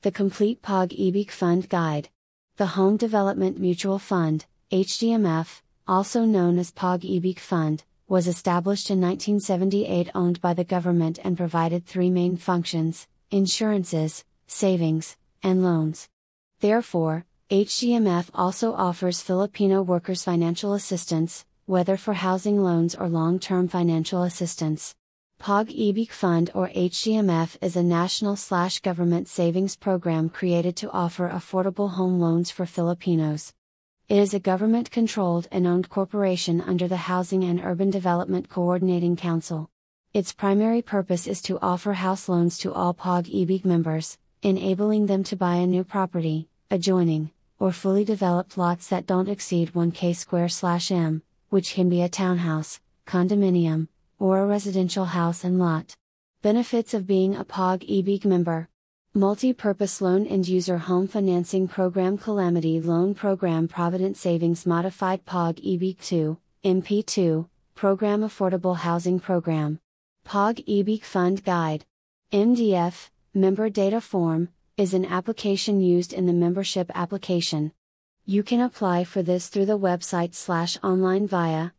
The Complete POG-EBIC Fund Guide. The Home Development Mutual Fund, HDMF, also known as POG-EBIC Fund, was established in 1978, owned by the government, and provided three main functions: insurances, savings, and loans. Therefore, HDMF also offers Filipino workers financial assistance, whether for housing loans or long-term financial assistance. POG-EBIC Fund, or HDMF, is a national/government savings program created to offer affordable home loans for Filipinos. It is a government-controlled and owned corporation under the Housing and Urban Development Coordinating Council. Its primary purpose is to offer house loans to all POG-EBIC members, enabling them to buy a new property, adjoining, or fully developed lots that don't exceed 1 km²/m, which can be a townhouse, condominium, or a residential house and lot. Benefits of being a POG-EBIC member: Multi-Purpose Loan End-User Home Financing Program, Calamity Loan Program, Provident Savings Modified POG-EBIC 2, MP2, Program, Affordable Housing Program. POG-EBIC Fund Guide. MDF, Member Data Form, is an application used in the membership application. You can apply for this through the website/online via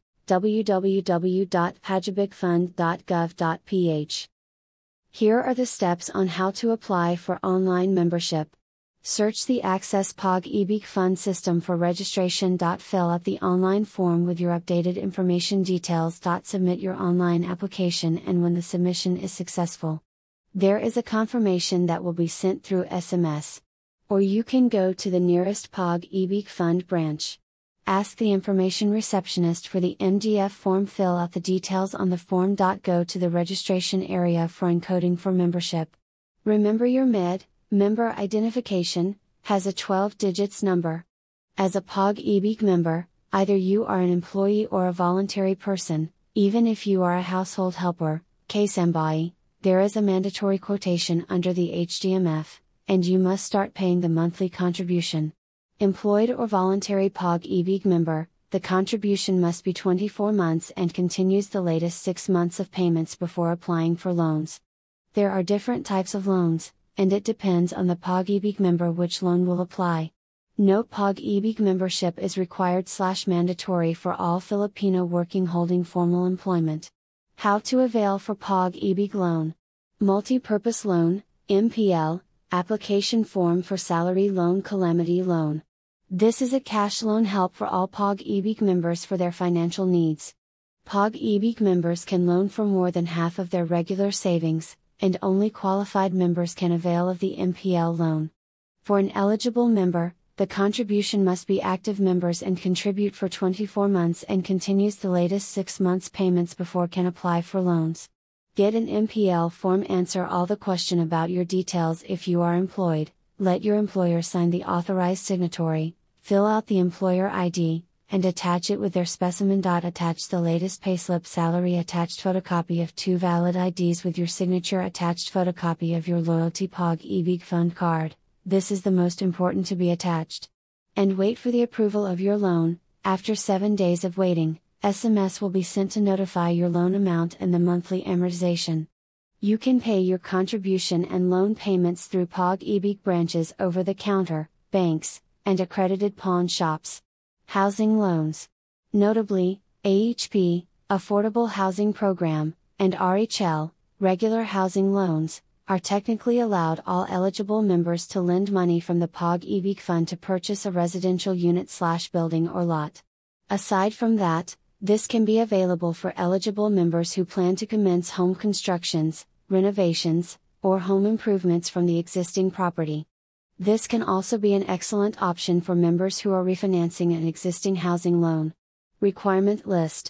www.pagibicfund.gov.ph. Here are the steps on how to apply for online membership. Search the Access POG-EBIC Fund system for registration. Fill out the online form with your updated information details. Submit your online application, and when the submission is successful, there is a confirmation that will be sent through SMS. Or you can go to the nearest POG-EBIC Fund branch. Ask the information receptionist for the MDF form. Fill out the details on the form. Go to the registration area for encoding for membership. Remember, your member identification has a 12 digits number. As a POG-EBIC member, either you are an employee or a voluntary person. Even if you are a household helper, kasambahay, there is a mandatory quotation under the HDMF, and you must start paying the monthly contribution. Employed or voluntary POG-EBIC member, the contribution must be 24 months and continues the latest 6 months of payments before applying for loans. There are different types of loans, and it depends on the POG-EBIC member which loan will apply. Note: POG-EBIC membership is required/mandatory for all Filipino working holding formal employment. How to avail for POG-EBIC loan. Multi-Purpose Loan, MPL, Application Form for Salary Loan. Calamity Loan. This is a cash loan help for all POG-EBIC members for their financial needs. POG-EBIC members can loan for more than half of their regular savings, and only qualified members can avail of the MPL loan. For an eligible member, the contribution must be active members and contribute for 24 months and continues the latest 6 months payments before can apply for loans. Get an MPL form. Answer all the question about your details. If you are employed, let your employer sign the authorized signatory, fill out the employer ID, and attach it with their specimen. Attach the latest payslip, salary attached, photocopy of 2 valid IDs with your signature attached, photocopy of your Loyalty POG-EBIC Fund card. This is the most important to be attached. And wait for the approval of your loan. After 7 days of waiting, SMS will be sent to notify your loan amount and the monthly amortization. You can pay your contribution and loan payments through POG-EBIC branches, over the counter, banks, and accredited pawn shops. Housing loans. Notably, AHP, Affordable Housing Program, and RHL, Regular Housing Loans, are technically allowed all eligible members to lend money from the POG-EBIC Fund to purchase a residential unit/building or lot. Aside from that, this can be available for eligible members who plan to commence home constructions, renovations, or home improvements from the existing property. This can also be an excellent option for members who are refinancing an existing housing loan. Requirement list.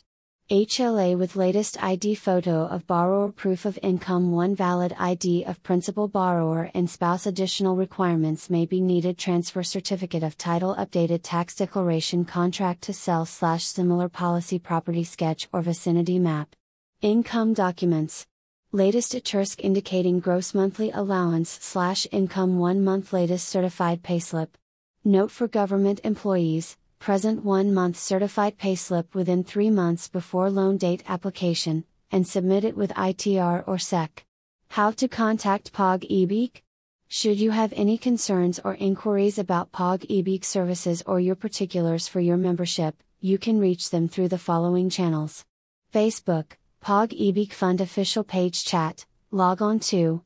HLA with latest ID, photo of borrower, proof of income, 1 valid ID of principal borrower and spouse. Additional requirements may be needed: transfer certificate of title, updated tax declaration, contract to sell/similar policy, property sketch or vicinity map. Income documents. Latest ITRSC indicating gross monthly allowance/income, 1 month latest certified payslip. Note: for government employees, present 1 month certified payslip within 3 months before loan date application, and submit it with ITR or SEC. How to contact POG-EBIC? Should you have any concerns or inquiries about POG eBeak services or your particulars for your membership, you can reach them through the following channels. Facebook, POG eBeak Fund official page chat, log on to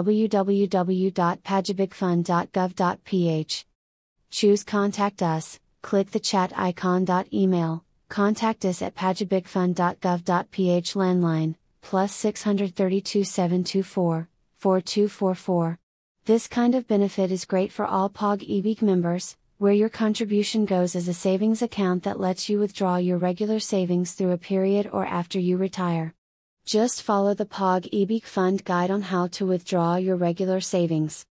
www.pagibicfund.gov.ph. Choose Contact Us, click the chat icon. Email, contact us at pagibicfund.gov.ph. Landline, +632 724 4244. This kind of benefit is great for all POG eBeak members, where your contribution goes as a savings account that lets you withdraw your regular savings through a period or after you retire. Just follow the POG eBeak Fund guide on how to withdraw your regular savings.